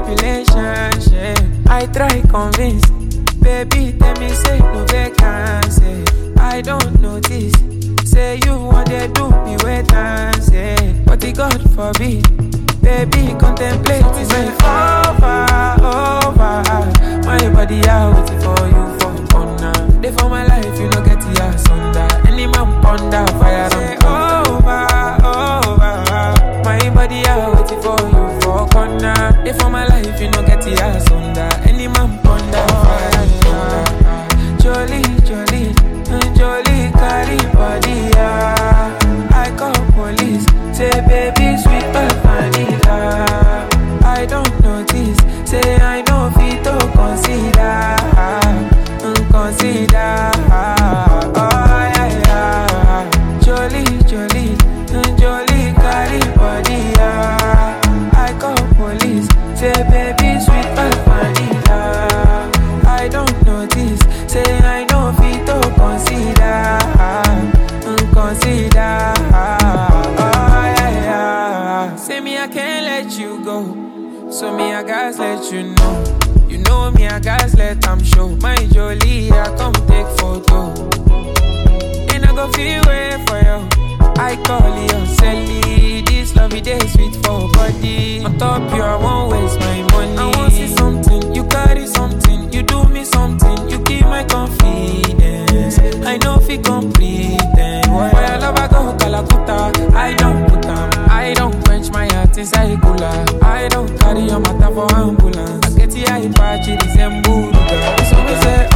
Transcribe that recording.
manipulation. I try convince, baby tell me say no vacancy. I don't notice, say you want to do me wait and say, but the God forbid, baby contemplate is over. My body out waiting for you for corner. They for my life, you no get the ass under. Any man ponder fire and over. My body out waiting for you for corner. They for my life, you no get the ass under. Any man ponder fire and thunder. Jolly, carry body, yeah. I call police, say baby sweet but vanilla. I don't notice, say I know fit to consider. Oh yeah. Jolly, carry body, yeah. I call police, say baby sweet but vanilla. I don't notice, say I know fit to consider. Oh yeah. Say me I can't let you go, so me I gotta let you know. You know me I gotta let them show. My Jolie, I come take photo. And I go feel way for you. I call you Sally. This lovey day sweet for body. On top you, I won't waste my money. I want see something, you carry something. You do me something, you keep my confidence. I know if you complete them. Boy, I love I go Calacuta. I don't put them, I don't quench my heart inside cooler. I don't carry your matter for ambulance. I get the eye patch, it is a mood. So we say